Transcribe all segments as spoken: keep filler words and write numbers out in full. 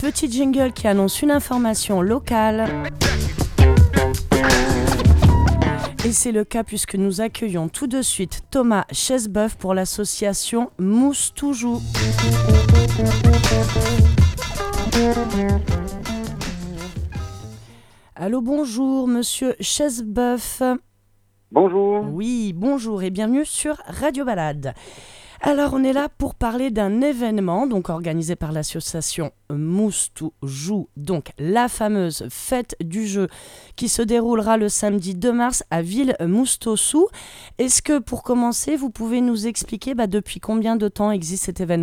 petit jingle qui annonce une information locale. Et c'est le cas puisque nous accueillons tout de suite Thomas Chesbeuf pour l'association Mousse Toujours. Allô, bonjour, monsieur Chesbeuf. Bonjour. Oui, bonjour et bienvenue sur Radio Balade. Alors, on est là pour parler d'un événement donc organisé par l'association Mousse Toujours, donc la fameuse fête du jeu qui se déroulera le samedi deux mars à Villemoustaussou. Est-ce que, pour commencer, vous pouvez nous expliquer bah, depuis combien de temps existe cet événement ?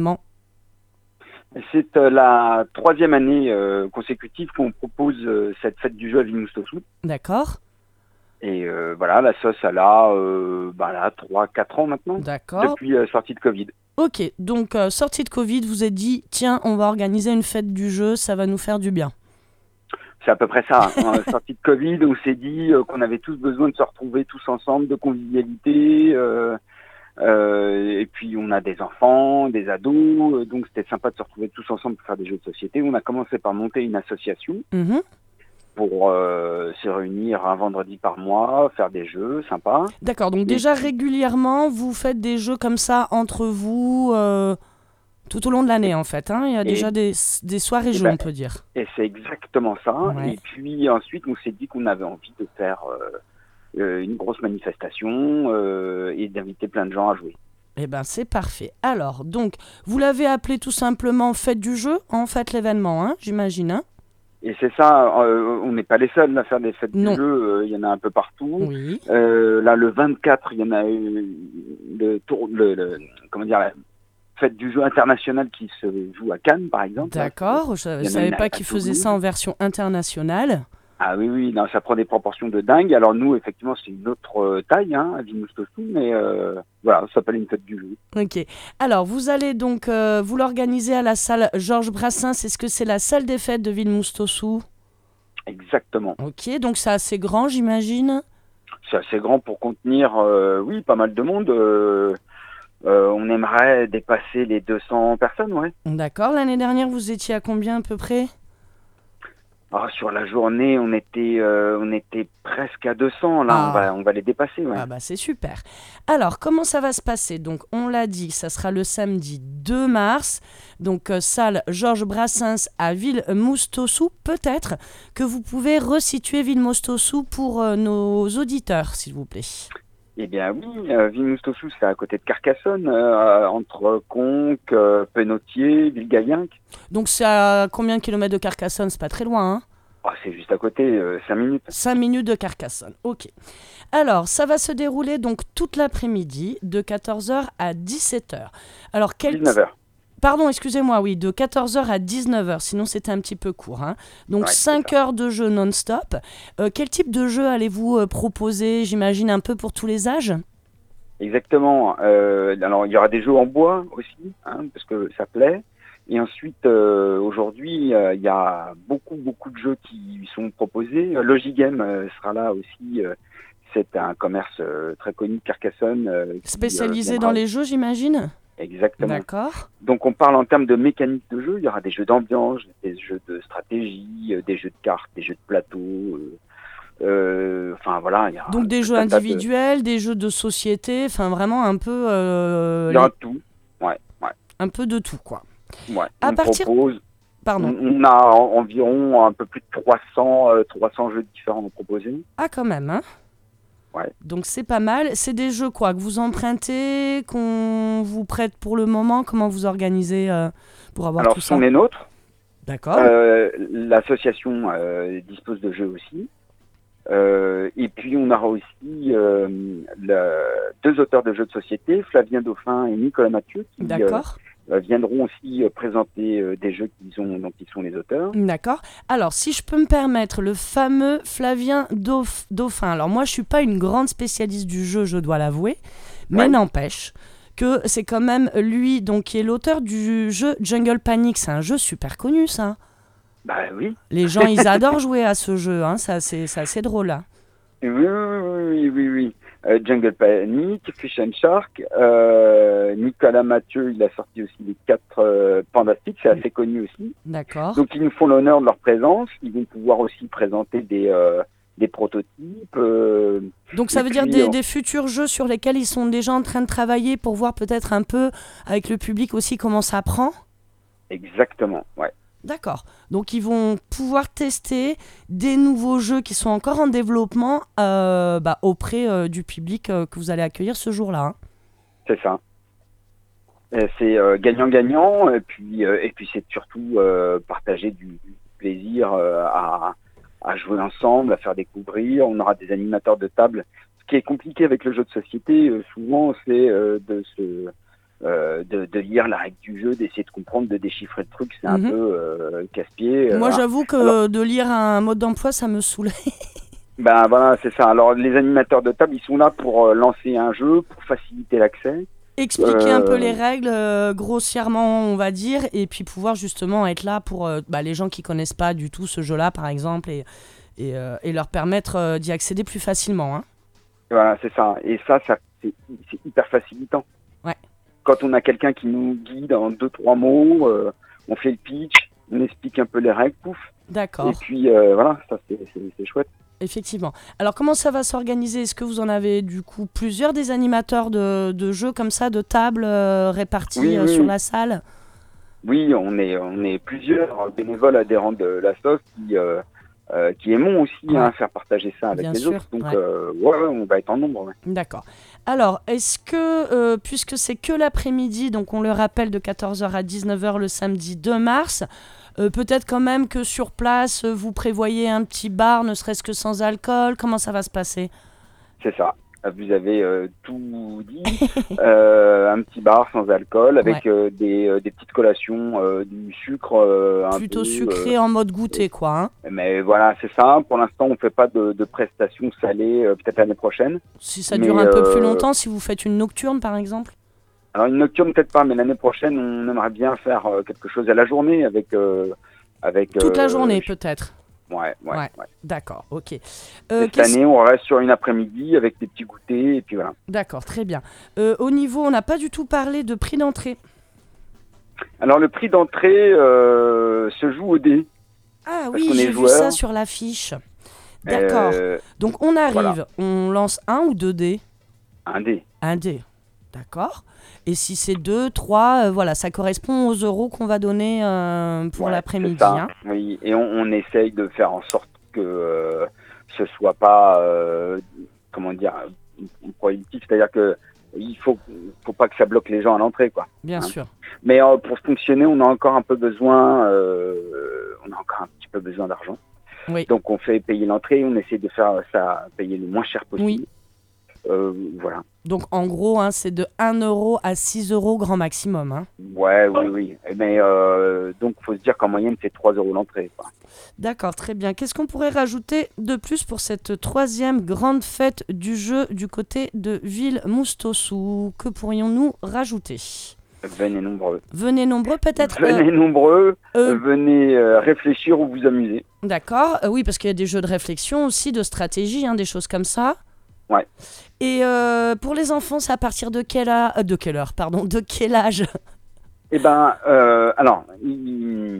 C'est euh, la troisième année euh, consécutive qu'on propose euh, cette fête du jeu à Villemoustaussou. D'accord. Et euh, voilà, la sauce, elle a euh, bah, là, trois quatre ans maintenant. D'accord. Depuis la euh, sortie de Covid. Ok, donc euh, sortie de Covid, vous êtes dit, tiens, on va organiser une fête du jeu, ça va nous faire du bien. C'est à peu près ça. Hein. Sortie de Covid, on s'est dit euh, qu'on avait tous besoin de se retrouver tous ensemble, de convivialité. Euh, euh, et puis on a des enfants, des ados, euh, donc c'était sympa de se retrouver tous ensemble pour faire des jeux de société. On a commencé par monter une association. Mmh. pour euh, se réunir un vendredi par mois, faire des jeux sympas. D'accord, donc et déjà régulièrement, vous faites des jeux comme ça entre vous euh, tout au long de l'année en fait. Hein. Il y a et déjà des, des soirées jeux, ben, on peut dire. Et c'est exactement ça. Ouais. Et puis ensuite, on s'est dit qu'on avait envie de faire euh, une grosse manifestation euh, et d'inviter plein de gens à jouer. Eh bien, c'est parfait. Alors, donc, vous l'avez appelé tout simplement Fête du jeu, en fait, l'événement, hein, j'imagine, hein. Et c'est ça, euh, on n'est pas les seuls à faire des fêtes non. du jeu, il euh, y en a un peu partout. Oui. Euh, là, le vingt-quatre, il y en a eu le, tour, le, le, comment dire, la fête du jeu international qui se joue à Cannes, par exemple. D'accord, je ne savais pas qu'ils faisaient ça en version internationale. Ah oui, oui, non, ça prend des proportions de dingue. Alors nous, effectivement, c'est une autre euh, taille, hein, à Villemoustaussou, mais euh, voilà, ça s'appelle une fête du jeu. Ok. Alors, vous allez donc, euh, vous l'organiser à la salle Georges Brassens. Est-ce que c'est la salle des fêtes de Villemoustaussou ? Exactement. Ok, donc c'est assez grand, j'imagine ? C'est assez grand pour contenir, euh, oui, pas mal de monde. Euh, euh, on aimerait dépasser les deux cents personnes, ouais. D'accord. L'année dernière, vous étiez à combien à peu près ? Ah, sur la journée, on était, euh, on était presque à deux cents. Là, ah. on, va, on va les dépasser. Ouais. Ah bah c'est super. Alors, comment ça va se passer ? Donc, on l'a dit, ça sera le samedi deux mars. Donc, euh, salle Georges Brassens à Villemoustaussou. Peut-être que vous pouvez resituer Villemoustaussou pour euh, nos auditeurs, s'il vous plaît. Eh bien oui, euh, Villemoustaussou, c'est à côté de Carcassonne, euh, entre Conques, euh, Penautier, Villegayenc. Donc c'est à combien de kilomètres de Carcassonne ? C'est pas très loin, hein ? Oh, c'est juste à côté, euh, cinq minutes. cinq minutes de Carcassonne, ok. Alors, ça va se dérouler donc toute l'après-midi, de quatorze heures à dix-sept heures. Alors, quel... dix-neuf heures. Pardon, excusez-moi, oui, de quatorze heures à dix-neuf heures, sinon c'était un petit peu court. Hein. Donc ouais, cinq heures de jeu non-stop. Euh, quel type de jeu allez-vous euh, proposer, j'imagine, un peu pour tous les âges ? Exactement. Euh, alors, il y aura des jeux en bois aussi, hein, parce que ça plaît. Et ensuite, euh, aujourd'hui, euh, il y a beaucoup, beaucoup de jeux qui sont proposés. Logigame euh, sera là aussi. Euh, c'est un commerce euh, très connu de Carcassonne. Euh, qui, Spécialisé euh, dans les jeux, j'imagine ? Exactement. D'accord. Donc on parle en termes de mécanique de jeu, il y aura des jeux d'ambiance, des jeux de stratégie, euh, des jeux de cartes, des jeux de plateau, euh, euh, enfin voilà. Il y aura donc des jeux individuels, de... des jeux de société, enfin vraiment un peu... Euh, il y aura les... tout, ouais, ouais. Un peu de tout, quoi. Ouais, à on partir... propose... Pardon. On a environ un peu plus de trois cents, euh, trois cents jeux différents à proposer. Ah quand même, hein. Ouais. Donc c'est pas mal. C'est des jeux quoi que vous empruntez, qu'on vous prête pour le moment. Comment vous organisez euh, pour avoir Alors, tout ça ? Alors, ce sont les nôtres. D'accord. Euh, l'association euh, dispose de jeux aussi. Euh, et puis on aura aussi euh, le, deux auteurs de jeux de société, Flavien Dauphin et Nicolas Mathieu, qui D'accord. Euh, viendront aussi euh, présenter euh, des jeux qui sont, dont ils sont les auteurs. D'accord. Alors, si je peux me permettre, le fameux Flavien Dauph- Dauphin. Alors, moi, je ne suis pas une grande spécialiste du jeu, je dois l'avouer, mais ouais. N'empêche que c'est quand même lui donc, qui est l'auteur du jeu Jungle Panic. C'est un jeu super connu, ça. Bah oui. Les gens, ils adorent jouer à ce jeu, hein. Ça, c'est, c'est assez drôle, là. Oui, oui, oui, oui, oui. euh, Jungle Panic, Fish and Shark. Euh, Nicolas Mathieu, il a sorti aussi les quatre euh, Pandastiques, c'est assez connu aussi. D'accord. Donc ils nous font l'honneur de leur présence. Ils vont pouvoir aussi présenter des, euh, des prototypes. Euh, Donc ça veut puis, dire des, on... des futurs jeux sur lesquels ils sont déjà en train de travailler pour voir peut-être un peu avec le public aussi comment ça prend. Exactement, ouais. D'accord. Donc ils vont pouvoir tester des nouveaux jeux qui sont encore en développement euh, bah, auprès euh, du public euh, que vous allez accueillir ce jour-là. Hein. C'est ça. Et c'est euh, gagnant-gagnant, et puis, euh, et puis c'est surtout euh, partager du, du plaisir euh, à, à jouer ensemble, à faire découvrir. On aura des animateurs de table. Ce qui est compliqué avec le jeu de société, euh, souvent, c'est euh, de se... Euh, de, de lire la règle du jeu, d'essayer de comprendre, de déchiffrer le truc, c'est un Mhm. peu euh, casse-pied. Moi euh, j'avoue que Alors, de lire un mode d'emploi ça me saoule. ben voilà, c'est ça. Alors les animateurs de table, ils sont là pour euh, lancer un jeu, pour faciliter l'accès. Expliquer un peu Euh, les règles euh, grossièrement on va dire et puis pouvoir justement être là pour euh, bah, les gens qui connaissent pas du tout ce jeu-là par exemple et, et, euh, et leur permettre euh, d'y accéder plus facilement. Hein. voilà, c'est ça. Et ça, ça c'est, c'est hyper facilitant. Ouais. Quand on a quelqu'un qui nous guide en deux, trois mots, euh, on fait le pitch, on explique un peu les règles, pouf. D'accord. Et puis euh, voilà, ça c'est, c'est, c'est chouette. Effectivement. Alors comment ça va s'organiser ? Est-ce que vous en avez du coup plusieurs des animateurs de, de jeux comme ça, de tables euh, répartis Oui, euh, oui, sur oui. la salle ? Oui, on est, on est plusieurs bénévoles adhérents de la S O S qui, euh, euh, qui aimons aussi Ouais. hein, faire partager ça avec Bien les sûr, autres. Donc, ouais. euh, ouais, ouais, on va être en nombre. Ouais. D'accord. Alors, est-ce que, euh, puisque c'est que l'après-midi, donc on le rappelle de quatorze heures à dix-neuf heures le samedi deux mars, euh, peut-être quand même que sur place, euh, vous prévoyez un petit bar, ne serait-ce que sans alcool. Comment ça va se passer ? C'est ça. Vous avez euh, tout dit. Euh, un petit bar sans alcool avec Ouais. euh, des, euh, des petites collations, euh, du sucre euh, un Plutôt peu. sucré en mode goûter, quoi. Hein. euh, mais voilà, c'est ça. Pour l'instant, on fait pas de, de prestations salées. euh, peut-être l'année prochaine. Si ça Mais, dure un peu plus euh, longtemps, si vous faites une nocturne, par exemple. Alors une nocturne peut-être pas, mais l'année prochaine, on aimerait bien faire euh, quelque chose à la journée avec euh, avec. Toute la euh, journée, peut-être. Ouais, ouais, Ouais. ouais. D'accord, ok. Et Euh, cette qu'est-ce- année, on reste sur une après-midi avec des petits goûters et puis voilà. D'accord, très bien. Euh, au niveau, on n'a pas du tout parlé de prix d'entrée. Alors le prix d'entrée euh, se joue au dé. Ah Parce oui, qu'on est j'ai vu joueur. ça sur l'affiche. D'accord. Euh, Donc on arrive, voilà. on lance un ou deux dés. un dé. Un dé. D'accord. Et si c'est deux, trois, euh, voilà, ça correspond aux euros qu'on va donner euh, pour Ouais, l'après-midi. c'est ça. Hein. Oui, et on, on essaye de faire en sorte que euh, ce soit pas, euh, comment dire, prohibitif, c'est-à-dire que il faut, faut pas que ça bloque les gens à l'entrée, quoi. Bien Hein. sûr. Mais euh, pour fonctionner, on a encore un peu besoin, euh, on a encore un petit peu besoin d'argent. Oui. Donc on fait payer l'entrée, on essaie de faire ça payer le moins cher possible. Oui. Euh, voilà. Donc en gros, hein, c'est de un euro à six euros grand maximum. Hein. Ouais, oui, oui. Mais euh, donc faut se dire qu'en moyenne c'est trois euros l'entrée, quoi. D'accord, très bien. Qu'est-ce qu'on pourrait rajouter de plus pour cette troisième grande fête du jeu du côté de Ville-Moustossou ? Que pourrions-nous rajouter ? Venez nombreux. Venez nombreux peut-être. Venez nombreux, euh, euh, venez euh, réfléchir ou vous amuser. D'accord, euh, oui, parce qu'il y a des jeux de réflexion aussi, de stratégie, hein, des choses comme ça. Ouais. Et euh, pour les enfants, c'est à partir de quelle heure, euh, de quelle heure, pardon, de quel âge ? Eh ben, euh, alors, il-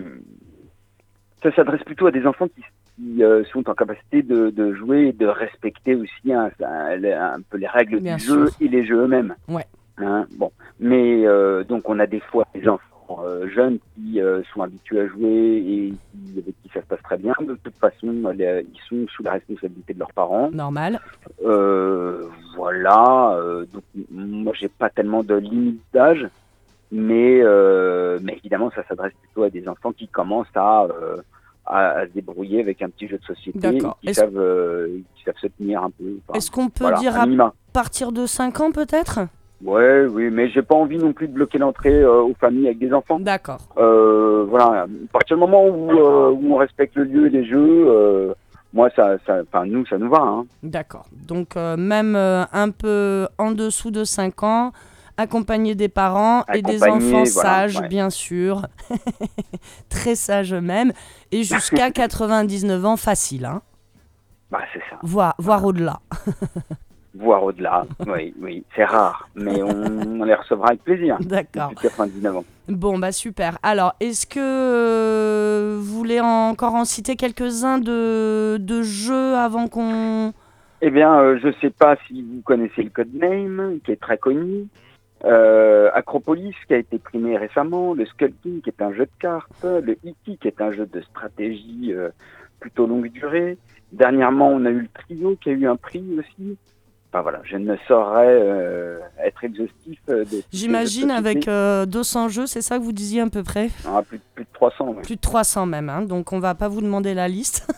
ça s'adresse plutôt à des enfants qui, qui, euh, sont en capacité de, de jouer et de respecter aussi hein, un, un peu les règles Bien du jeu sûr. et les jeux eux-mêmes. Ouais. Hein, bon, mais euh, donc on a des fois des enfants euh, jeunes qui euh, sont habitués à jouer et qui, avec qui ça se passe très bien. De toute façon, les- ils sont sous la responsabilité de leurs parents. Normal. Euh, voilà. Euh, donc moi, j'ai pas tellement de limite d'âge, mais euh, mais évidemment, ça s'adresse plutôt à des enfants qui commencent à euh, à, à se débrouiller avec un petit jeu de société, et D'accord. qui Est-ce- savent euh, qui savent se tenir un peu. Enfin, Est-ce qu'on peut voilà, dire un à minima. partir de cinq ans peut-être ? Ouais, oui, mais j'ai pas envie non plus de bloquer l'entrée euh, aux familles avec des enfants. D'accord. Euh, voilà, à partir du moment où, euh, où on respecte le lieu et les jeux, euh, moi, ça, ça, enfin, nous, ça nous va. Hein. D'accord. Donc euh, même euh, un peu en dessous de cinq ans, accompagné des parents et des Accompagné, enfants voilà, sages, ouais. bien sûr. Très sages même. Et jusqu'à quatre-vingt-dix-neuf ans, facile. Hein. Bah, c'est ça. Voire, voire au-delà. voire au-delà. Oui, oui, c'est rare, mais on, on les recevra avec plaisir. D'accord. Depuis quatre-vingt-dix-neuf ans. Bon, bah super. Alors, est-ce que euh, vous voulez encore en citer quelques-uns de, de jeux avant qu'on... Eh bien, euh, je ne sais pas si vous connaissez le Codename, qui est très connu. Euh, Acropolis, qui a été primé récemment. Le Skull King, qui est un jeu de cartes. Le E T, qui est un jeu de stratégie euh, plutôt longue durée. Dernièrement, on a eu le Trio, qui a eu un prix aussi. Enfin voilà, je ne saurais euh, être exhaustif. Euh, de J'imagine avec euh, deux cents jeux, c'est ça que vous disiez à peu près? Ah, plus, plus de trois cents. Ouais. Plus de trois cents même, hein, donc on va pas vous demander la liste.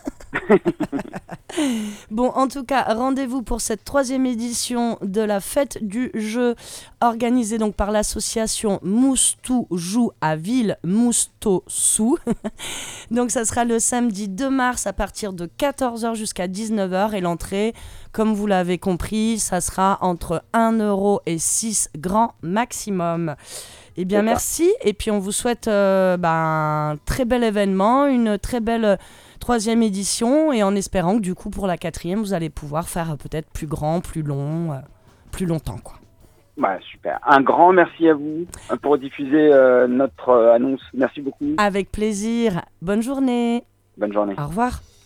Bon, en tout cas, rendez-vous pour cette troisième édition de la fête du jeu organisée donc par l'association Moustou Joue à Ville Moustossou. Donc ça sera le samedi deux mars à partir de quatorze heures jusqu'à dix-neuf heures et l'entrée, comme vous l'avez compris, ça sera entre un euro et six grand maximum. Eh bien, merci. Et puis, on vous souhaite euh, ben, un très bel événement, une très belle euh, troisième édition. Et en espérant que, du coup, pour la quatrième, vous allez pouvoir faire euh, peut-être plus grand, plus long, euh, plus longtemps, quoi. Bah, super. Un grand merci à vous pour diffuser euh, notre euh, annonce. Merci beaucoup. Avec plaisir. Bonne journée. Bonne journée. Au revoir.